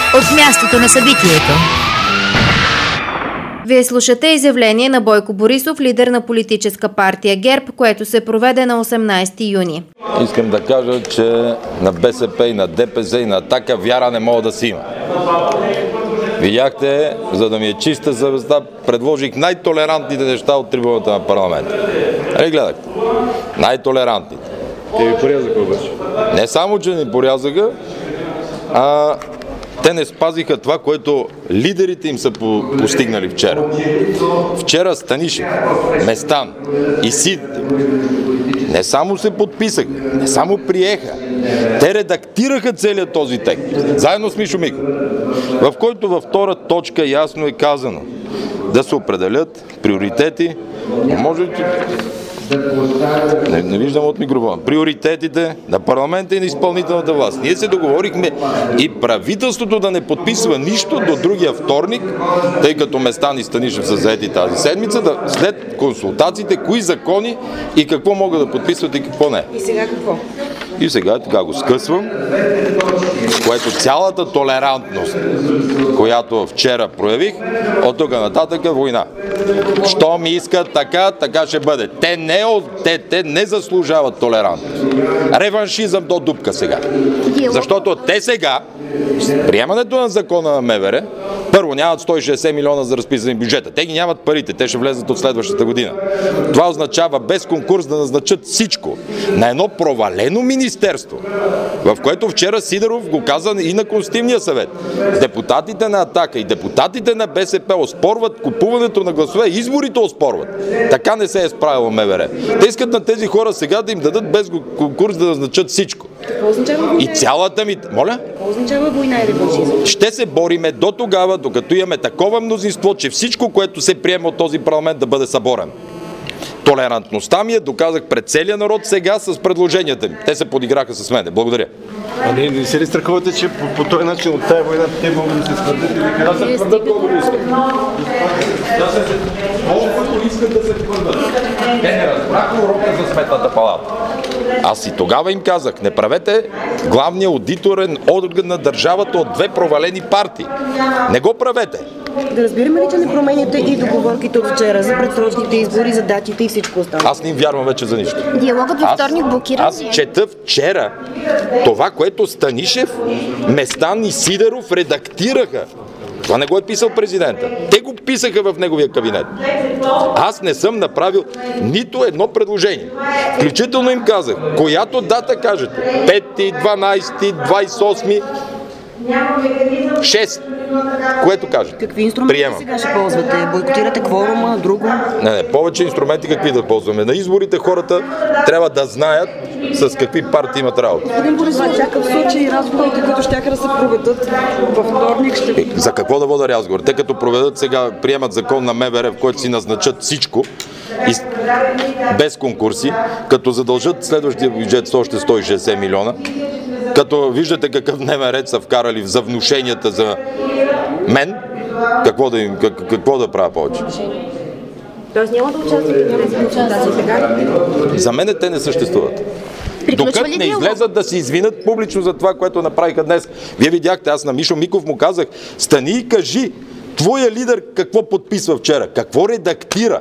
от мястото на събитието. Вие слушате изявление на Бойко Борисов, лидер на политическа партия ГЕРБ, което се проведе на 18 юни. Искам да кажа, че на БСП и на ДПС и на Атака вяра не мога да си има. Видяхте, за да ми е чиста съвестта, предложих най-толерантните неща от трибуната на парламента. Нали гледахте? Най-толерантните. Те ви порязаха обаче. Не само, че ни порязаха, а те не спазиха това, което лидерите им са постигнали вчера. Вчера Станишев, Местан и Сидеров не само се подписаха, не само приеха, те редактираха целият този текст, заедно с Мишо Миков, в който във втора точка ясно е казано да се определят приоритети, може не виждам от микрофона. Приоритетите на парламента и на изпълнителната власт. Ние се договорихме и правителството да не подписва нищо до другия вторник, тъй като Местан и Станишев са заети тази седмица, да след консултациите, кои закони и какво могат да подписват и какво не. И сега какво? И сега така го скъсвам, което цялата толерантност, която вчера проявих, от тук нататък е война. Що ми искат така, така ще бъде. Те не заслужават толерантност. Реваншизъм до дупка сега. Защото те сега, с приемането на закона на МВР, първо нямат 160 милиона за разписани бюджета. Те ги нямат парите, те ще влезат от следващата година. Това означава без конкурс да назначат всичко на едно провалено министерство, в което вчера Сидеров го каза и на Конституционния съвет. Депутатите на Атака и депутатите на БСП оспорват купуването на гласове, изборите оспорват. Така не се е справило МВР. Те искат на тези хора сега да им дадат без конкурс да назначат всичко. Какво означава война? И цялата ми... Моля? Какво означава война и реваншизъм? Ще се бориме до тогава, докато имаме такова мнозинство, че всичко, което се приема от този парламент, да бъде съборен. Толерантността ми доказах пред целия народ сега с предложенията ми. Те се подиграха с мене. Благодаря. А не се ли страхувате, че по този начин от тая война те могат да се свърдат или да се твърдат колко искат? Колкото искат да се твърдат. Те не разбраха урока за Сметната палата. Аз и тогава им казах, не правете главния аудиторен орган на държавата от две провалени партии. Не го правете. Да разбираме ли, че не променяте и договорките от вчера за предсрочните избори, за датите и всичко останало? Аз не им вярвам вече за нищо. Диалогът във вторник блокира. Аз чета вчера това, което Станишев, Местан и Сидеров редактираха. Това не го е писал президента. Те го писаха в неговия кабинет. Аз не съм направил нито едно предложение. Включително им казах, която дата кажете, 5, 12, 28, 6, което кажете. Какви инструменти приемам. Сега ще ползвате? Бойкотирате кворума, друго? Не, повече инструменти какви да ползваме. На изборите хората трябва да знаят с какви партии имат работа. Господин Борисов, всякакъв случай разговорите, които ще да се проведат във вторник, ще... За какво да вода разговор? Те като проведат сега, приемат закон на МВР, в който си назначат всичко, и без конкурси, като задължат следващия бюджет с още 160 милиона, като виждате какъв дневен ред са вкарали за внушенията за мен, какво да правя повече? Тоест няма да участвате, няма да участвате сега? За мен те не съществуват. Докато не излезат да се извинят публично за това, което направиха днес. Вие видяхте, аз на Мишо Миков му казах, стани и кажи, твоя лидер какво подписва вчера, какво редактира.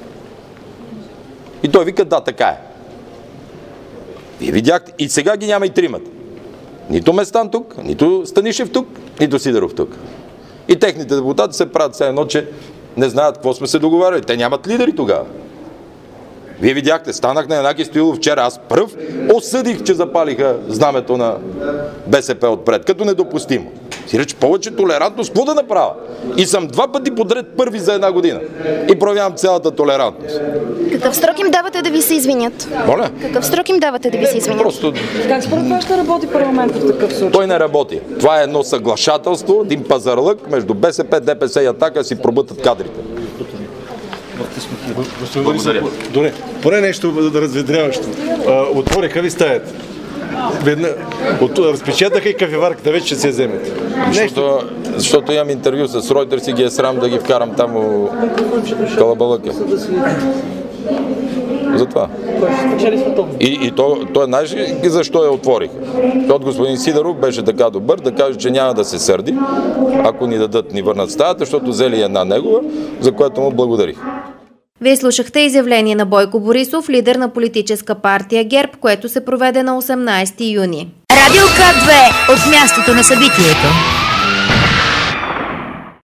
И той вика, да, така е. Вие видяхте, и сега ги няма и тримата. Нито Местан тук, нито Станишев тук, нито Сидеров тук. И техните депутати се правят все едно, че не знаят какво сме се договаряли. Те нямат лидери тогава. Вие видяхте, станах на Янаки Стоилов вчера. Аз пръв осъдих, че запалиха знамето на БСП отпред, като недопустимо. Си реч, повече толерантност, какво да направя? И съм два пъти подред първи за една година. И проявявам цялата толерантност. Какъв срок им давате да ви се извинят? Моля? Какъв срок им давате да ви се извинят? Просто... Как според вас ще работи парламентът в такъв случай? Той не работи. Това е едно съглашателство, един пазарлък между БСП, ДПС и Атака си пробутат кадрите. Благодаря. Добре, поне нещо да разведряващо. Отвориха ви стаята. Разпечатаха и кафеварката, вече ще се вземете. Защото имам интервю с Reuters и ги е срам да ги вкарам там у калабалъка. Затова. И той знаеш ли защо я отвориха? Защото господин Сидеров беше така добър да каже, че няма да се сърди, ако ни върнат стаята, защото взели една негова, за което му благодарих. Вие слушахте изявление на Бойко Борисов, лидер на политическа партия ГЕРБ, което се проведе на 18 юни. Радио К2 от мястото на събитието.